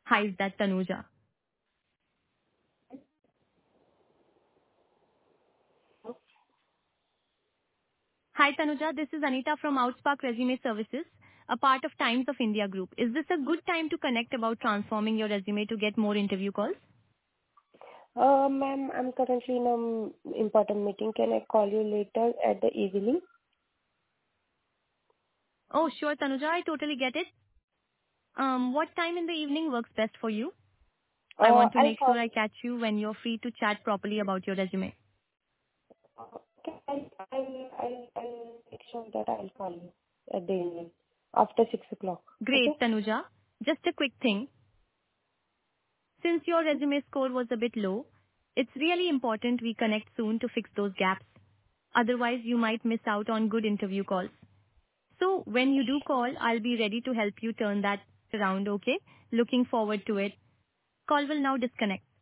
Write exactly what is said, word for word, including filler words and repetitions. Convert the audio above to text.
Hi, is that Tanuja? Hi, Tanuja. This is Anita from Outspark Resume Services, a part of Times of India Group. Is this a good time to connect about transforming your resume to get more interview calls? Uh, ma'am, I'm currently in an important meeting. Can I call you later at the evening? Oh, sure, Tanuja. I totally get it. Um, what time in the evening works best for you? I Uh, want to I'll make call sure I catch you when you're free to chat properly about your resume. you. Okay, I'll, I'll, I'll, I'll make sure that I'll call you at the evening after six o'clock. Great, Okay? Tanuja. Just a quick thing. Since your resume score was a bit low, it's really important we connect soon to fix those gaps. Otherwise, you might miss out on good interview calls. So when you do call, I'll be ready to help you turn that around, okay? Looking forward to it. Call will now disconnect.